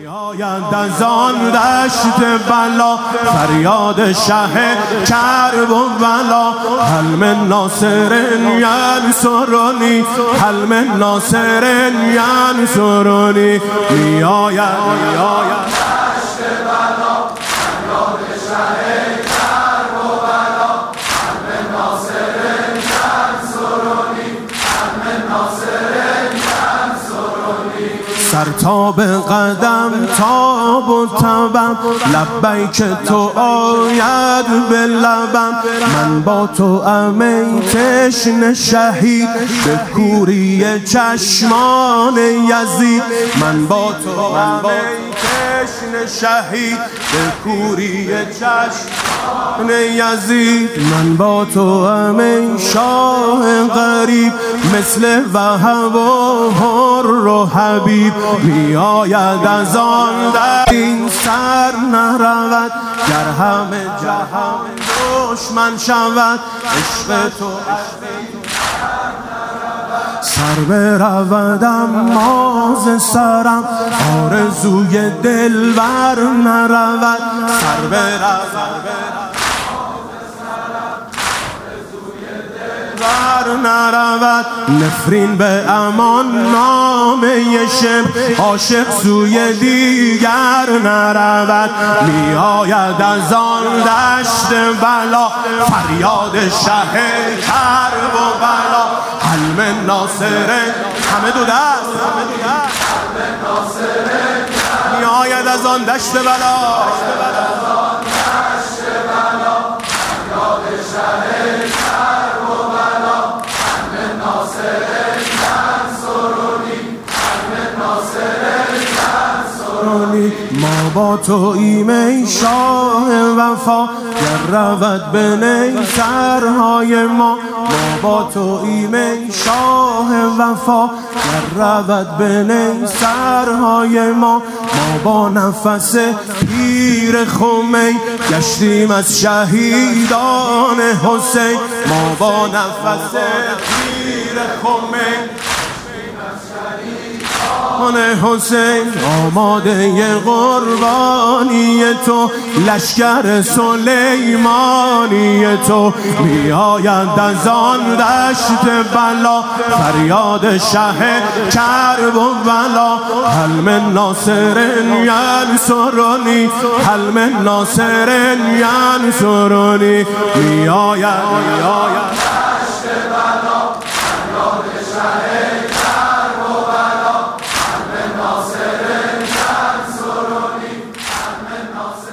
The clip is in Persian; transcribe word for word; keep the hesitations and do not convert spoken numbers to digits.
میآید از آن دشت بلا فریاد شه کرب و بلا. هل من ناصر ینصرنی، هل من ناصر ینصرنی. میآید میآید دشت بلا فریاد شه کرب و بلا. هل من ناصر ینصرنی، هل من ناصر ینصرنی. سرتاب قدم تاب و تبم، لبیک تو آید به لبم. من با تو ام ای تشنه شهید، به کوری چشمان یزید. من با تو ام ای تشنه شهید، به کوری چشمان یزید. من با تو ام ای شاه غریب، مثل وهب و حر و حبیب. میآید از آن در این سر نرود، گر همه جهان دشمن شود. عشق تو سر برود اما ز سرم، آرزوی دلبر نرود. سر برود نرود، نفرین به امان نامه شب، عاشق سوی دیگر نرود. میآید از آن دشت بلا فریاد شه کرب و بلا. هل من ناصر، همه دو دست، هل من ناصر. میآید از آن دشت بلا دشت بلا فریاد شه کرب و بلا. هل من ناصر ینصرنی، هل من ناصر ینصرنی. ما با تو ایم ای شاه وفا، گر رود به نی سرهای ما. ما با تو ایم ای شاه وفا، گر رود به نی سرهای ما. ما با نفس پیر خمین، گشتیم از شهیدان حسین. ما با نفس پیر خمین حسین، آماده قربانی تو، لشکر سلیمانی تو. میآید از آن دشت بلا فریاد شه کرب و بلا. هل من ناصر ینصرنی، هل من ناصر ینصرنی. میآید میآید دشت بلا فریاد شه کرب و بلا. هل من ناصر ینصرنی، هل من ناصر